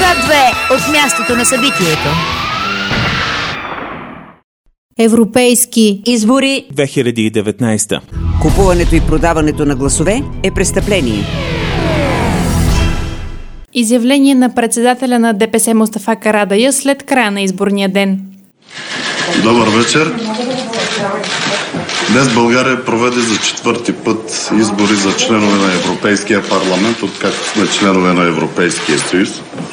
Свят 2 от мястото на събитието. Европейски избори 2019. Купуването и продаването на гласове е престъпление. Изявление на председателя на ДПС Мустафа Карадайъ след края на изборния ден. Добър вечер. Днес България проведе за четвърти път избори за членове на Европейския парламент, откакто сме членове на Европейския съюз.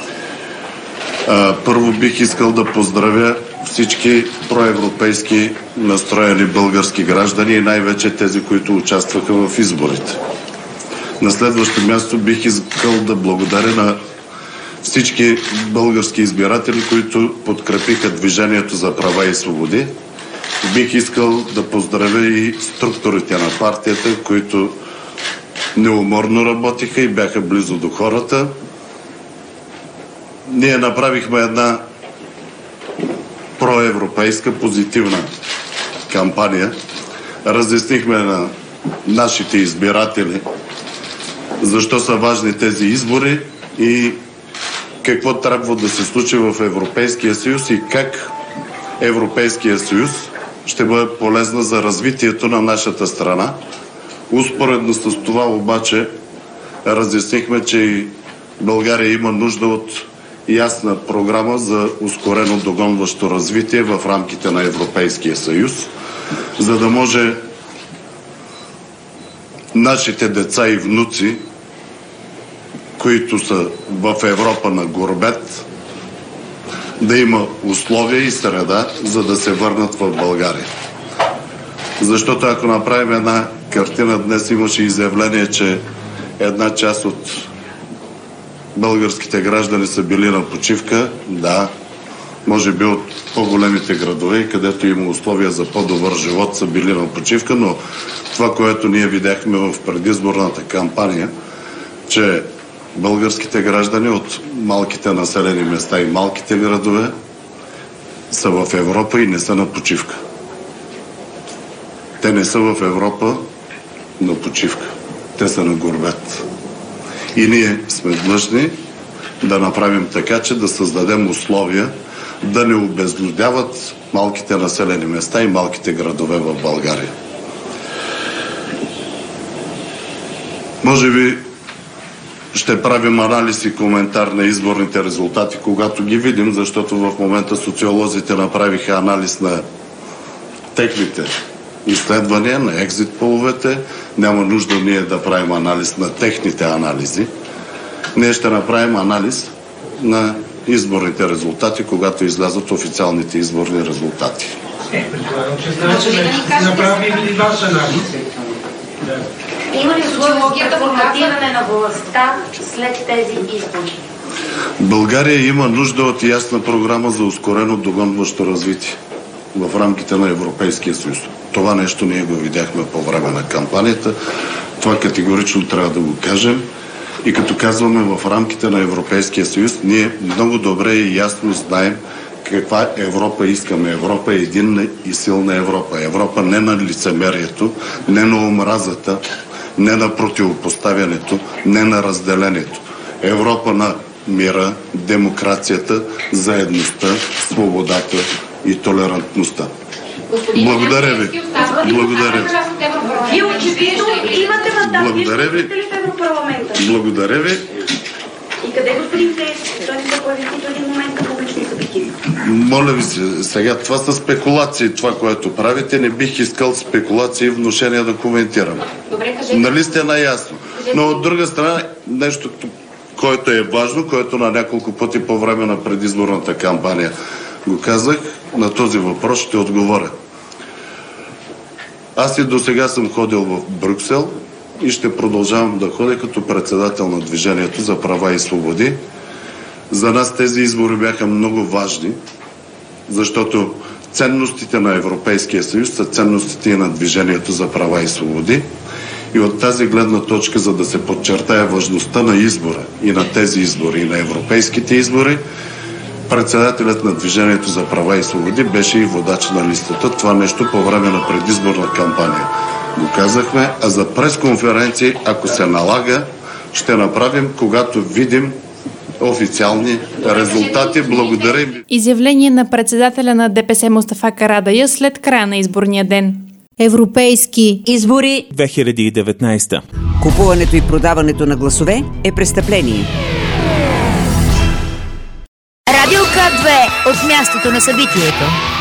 Първо бих искал да поздравя всички проевропейски настроени български граждани и най-вече тези, които участваха в изборите. На следващо място бих искал да благодаря на всички български избиратели, които подкрепиха Движението за права и свободи. Бих искал да поздравя и структурите на партията, които неуморно работиха и бяха близо до хората. Ние направихме една проевропейска позитивна кампания. Разяснихме на нашите избиратели защо са важни тези избори и какво трябва да се случи в Европейския съюз и как Европейския съюз ще бъде полезна за развитието на нашата страна. Успоредно с това обаче разяснихме, че и България има нужда от ясна програма за ускорено догонващо развитие в рамките на Европейския съюз, за да може нашите деца и внуци, които са в Европа на гурбет, да има условия и среда, за да се върнат в България. Защото ако направим една картина, днес имаше изявление, че една част от българските граждани са били на почивка. Да, може би от по-големите градове, където има условия за по-добър живот, са били на почивка, но това, което ние видяхме в предизборната кампания, че българските граждани от малките населени места и малките градове са в Европа и не са на почивка. Те не са в Европа на почивка. Те са на гурбет. И ние сме длъжни да направим така, че да създадем условия да не обезлюдяват малките населени места и малките градове в България. Може би ще правим анализ и коментар на изборните резултати, когато ги видим, защото в момента социолозите направиха анализ на техните изследвания, на екзит половете. Няма нужда ние да правим анализ на техните анализи. Ние ще направим анализ на изборните резултати, когато излязат официалните изборни резултати. Предполагам, че значи направим ли ваш анализ? Има ли социологията форматиране на властта след тези избори? България има нужда от ясна програма за ускорено догонващо развитие в рамките на Европейския съюз. Това нещо ние го видяхме по време на кампанията. Това категорично трябва да го кажем. И като казваме в рамките на Европейския съюз, ние много добре и ясно знаем каква Европа искаме. Европа е единна и силна Европа. Европа не на лицемерието, не на омразата, не на противопоставянето, не на разделението. Европа на мира, демокрацията, заедността, свободата и толерантността. Благодаря ви. Благодаря ви. Вие очевидно имате мандат. Благодаря ви. Благодаря ви. И къде господин Пеевски? Той не се появи в един момент на публични събития. Моля ви се, сега това са спекулации, това, което правите. Не бих искал спекулации и внушения да коментирам. Добре, кажете. Нали сте наясно? Но от друга страна, нещо, което е важно, което на няколко пъти по време на предизборната кампания го казах, на този въпрос ще отговоря. Аз и до сега съм ходил в Брюксел и ще продължавам да ходя като председател на Движението за права и свободи. За нас тези избори бяха много важни, защото ценностите на Европейския съюз са ценностите и на Движението за права и свободи. И от тази гледна точка, за да се подчертая важността на избора и на тези избори, и на европейските избори, председателят на Движението за права и свободи беше и водач на листата. Това нещо по време на предизборна кампания го казахме, а за пресконференции, ако се налага, ще направим, когато видим официални резултати. Благодаря им. Изявление на председателя на ДПС Мустафа Карадайъ след края на изборния ден. Европейски избори 2019. Купуването и продаването на гласове е престъпление. Радио К2 от мястото на събитието.